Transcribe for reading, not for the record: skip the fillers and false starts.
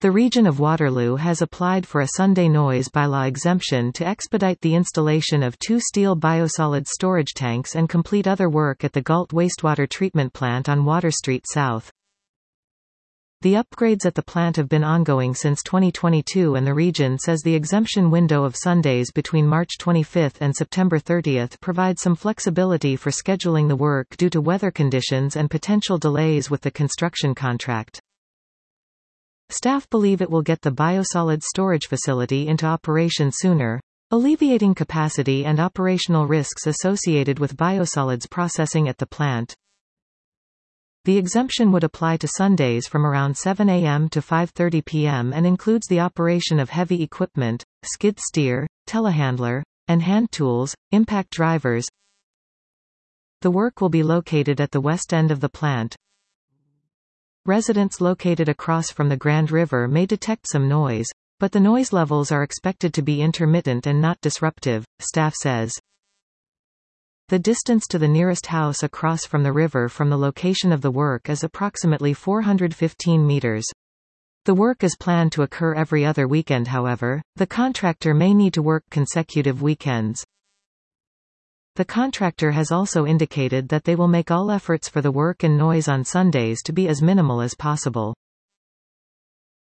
The region of Waterloo has applied for a Sunday noise bylaw exemption to expedite the installation of 2 steel biosolids storage tanks and complete other work at the Galt wastewater treatment plant on Water Street South. The upgrades at the plant have been ongoing since 2022, and the region says the exemption window of Sundays between March 25 and September 30 provides some flexibility for scheduling the work due to weather conditions and potential delays with the construction contract. Staff believe it will get the biosolids storage facility into operation sooner, alleviating capacity and operational risks associated with biosolids processing at the plant. The exemption would apply to Sundays from around 7 a.m. to 5:30 p.m. and includes the operation of heavy equipment, skid steer, telehandler, and hand tools, impact drivers. The work will be located at the west end of the plant. Residents located across from the Grand River may detect some noise, but the noise levels are expected to be intermittent and not disruptive, staff says. The distance to the nearest house across from the river from the location of the work is approximately 415 meters. The work is planned to occur every other weekend. However, the contractor may need to work consecutive weekends. The contractor has also indicated that they will make all efforts for the work and noise on Sundays to be as minimal as possible.